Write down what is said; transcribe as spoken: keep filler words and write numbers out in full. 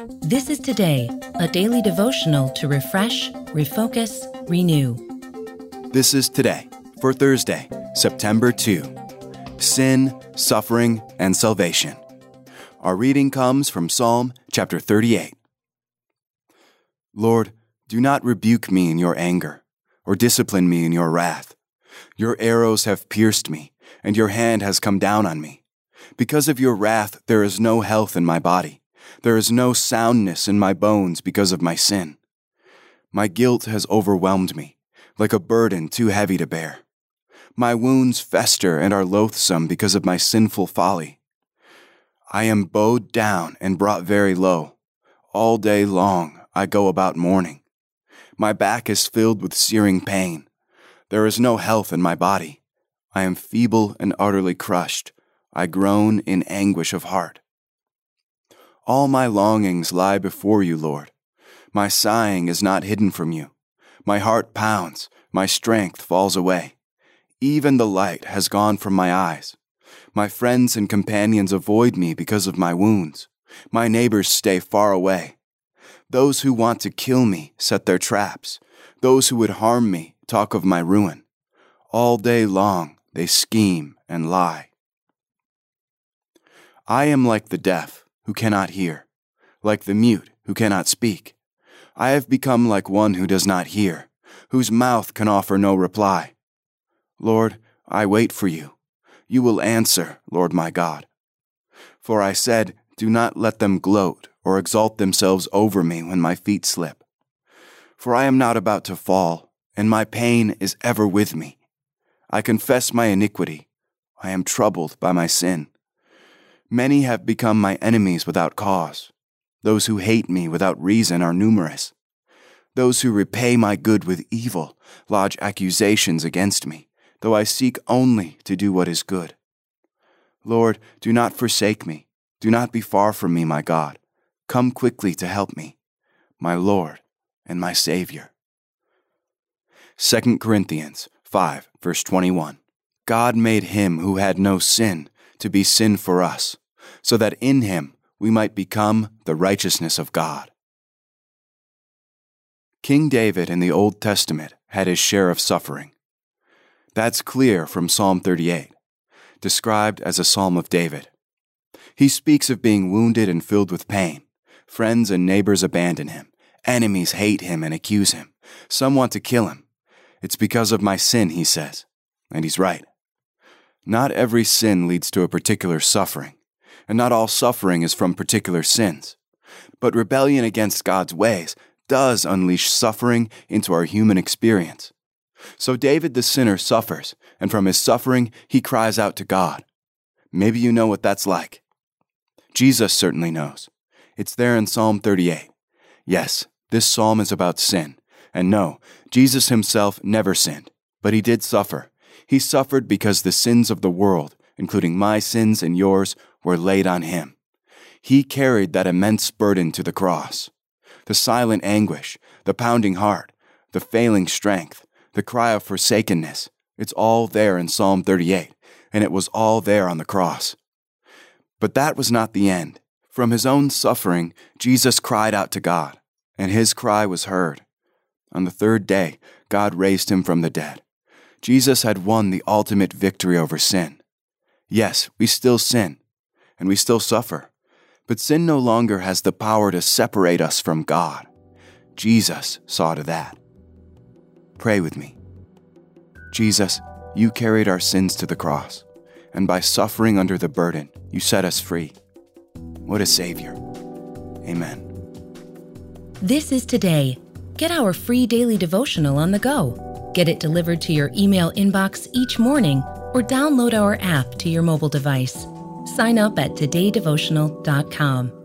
This is Today, a daily devotional to refresh, refocus, renew. This is Today for Thursday, September second. Sin, Suffering, and Salvation. Our reading comes from Psalm chapter thirty-eight. Lord, do not rebuke me in your anger, or discipline me in your wrath. Your arrows have pierced me, and your hand has come down on me. Because of your wrath there is no health in my body. There is no soundness in my bones because of my sin. My guilt has overwhelmed me, like a burden too heavy to bear. My wounds fester and are loathsome because of my sinful folly. I am bowed down and brought very low. All day long I go about mourning. My back is filled with searing pain. There is no health in my body. I am feeble and utterly crushed. I groan in anguish of heart. All my longings lie before you, Lord. My sighing is not hidden from you. My heart pounds, my strength falls away. Even the light has gone from my eyes. My friends and companions avoid me because of my wounds. My neighbors stay far away. Those who want to kill me set their traps. Those who would harm me talk of my ruin. All day long they scheme and lie. I am like the deaf, who cannot hear, like the mute, who cannot speak. I have become like one who does not hear, whose mouth can offer no reply. Lord, I wait for you. You will answer, Lord my God. For I said, do not let them gloat or exalt themselves over me when my feet slip. For I am not about to fall, and my pain is ever with me. I confess my iniquity. I am troubled by my sin. Many have become my enemies without cause. Those who hate me without reason are numerous. Those who repay my good with evil lodge accusations against me, though I seek only to do what is good. Lord, do not forsake me. Do not be far from me, my God. Come quickly to help me, my Lord and my Savior. Second Corinthians five, verse twenty-one. God made him who had no sin to be sin for us, so that in him we might become the righteousness of God. King David in the Old Testament had his share of suffering. That's clear from Psalm thirty-eight, described as a psalm of David. He speaks of being wounded and filled with pain. Friends and neighbors abandon him. Enemies hate him and accuse him. Some want to kill him. It's because of my sin, he says. And he's right. Not every sin leads to a particular suffering, and not all suffering is from particular sins. But rebellion against God's ways does unleash suffering into our human experience. So David the sinner suffers, and from his suffering he cries out to God. Maybe you know what that's like. Jesus certainly knows. It's there in Psalm thirty-eight. Yes, this psalm is about sin. And no, Jesus himself never sinned, but he did suffer. He suffered because the sins of the world, including my sins and yours, were laid on him. He carried that immense burden to the cross. The silent anguish, the pounding heart, the failing strength, the cry of forsakenness, it's all there in Psalm thirty-eight, and it was all there on the cross. But that was not the end. From his own suffering, Jesus cried out to God, and his cry was heard. On the third day, God raised him from the dead. Jesus had won the ultimate victory over sin. Yes, we still sin, and we still suffer, but sin no longer has the power to separate us from God. Jesus saw to that. Pray with me. Jesus, you carried our sins to the cross, and by suffering under the burden, you set us free. What a Savior. Amen. This is Today. Get our free daily devotional on the go. Get it delivered to your email inbox each morning or download our app to your mobile device. Sign up at today devotional dot com.